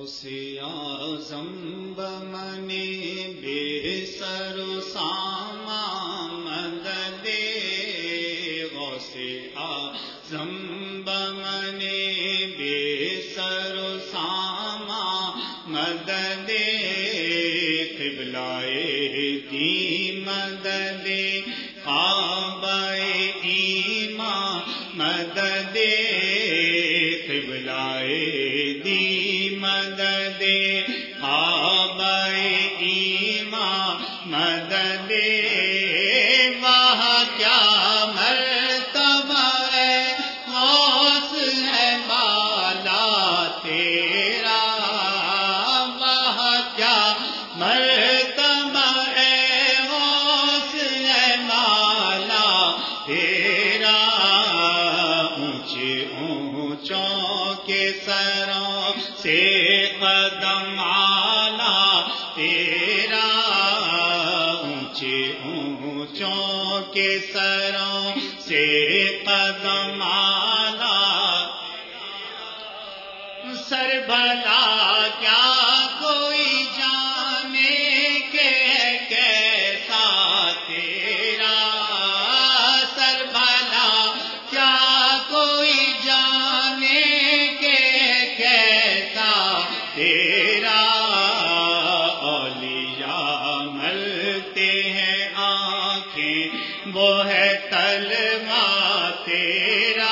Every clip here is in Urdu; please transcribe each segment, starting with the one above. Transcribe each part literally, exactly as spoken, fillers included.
غوثِ اعظم بمنِ بے سر و ساماں مدد غوثِ اعظم بمنِ بے سر و ساماں مدد قبلۂ دی مدد کعبہ ایمان مدد قبلۂ دی مدد کعبہ ایمان مدد وہاں کیا مرتبہ ہے غوث ہے بالا تیرا وہاں کیا مرتبہ ہے غوث ہے بالا تیرا اونچے اونچوں کے سروں سے قدم آلہ تیرا اونچے اونچوں کے سروں سے قدم آلہ سر بھلا کیا کوئی جانے کہ کیسا تیرا سر بھلا کیا کوئی جانے کہ کیسا تیرا اولیاء ملتے ہیں آنکھیں وہ ہے تلوار تیرا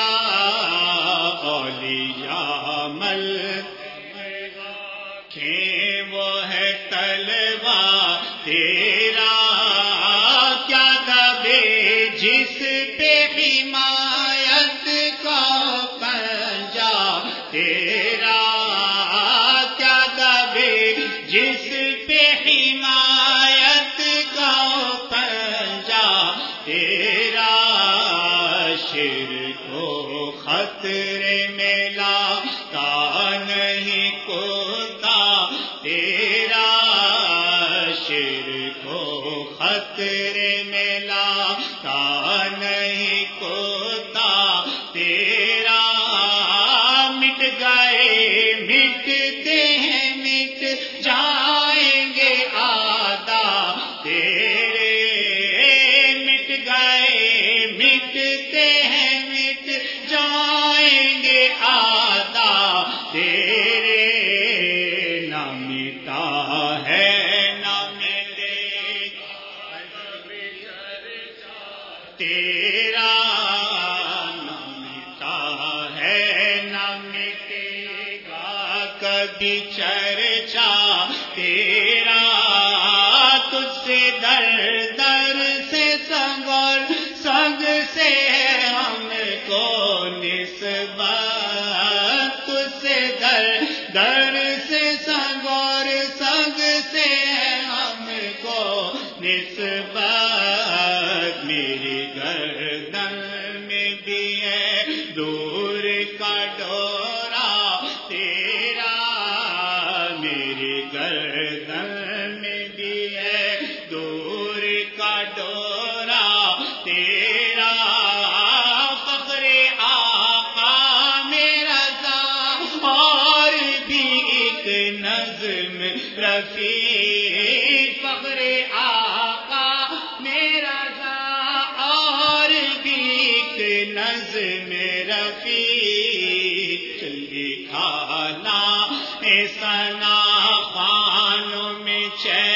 اولیاء ملتے ہیں آنکھیں وہ ہے تلوار تیرا کیا دبے جس پہ حمایت کا پنجہ تیرا کیا دبے جس پہ حمایت کا پنجہ تیرا شرک کو خطرے میں لاتا نہیں کوتا تیرا شرک کو خطرے میں لاتا نہیں کوتا تیرا مٹ گئے مٹتے ہیں مٹ جائیں گے آدھا تیرے مٹ گئے مٹتے ہیں مٹ جائیں گے آدھا تیرے نہ مٹا ہے نہ مٹے تیرا نہ مٹا ہے نہ مٹے گا کبھی چرچا تیرا تجھ سے در در سے سنگ اور سنگ سے ہم کو نسبت تجھ سے در در سے سنگ اور سنگ سے ہم کو نسبت میری گردن میں بھی ہے دور کا ڈورا تیرا میری گردن میں بھی ہے دور کا ڈورا تیرا فخر آقا میرا ذا اور بھی ایک نظم رفیع فخر آقا میرا ذا اور بھی ایک نظم رفیع چلی کھانا سنا خانوں میں چین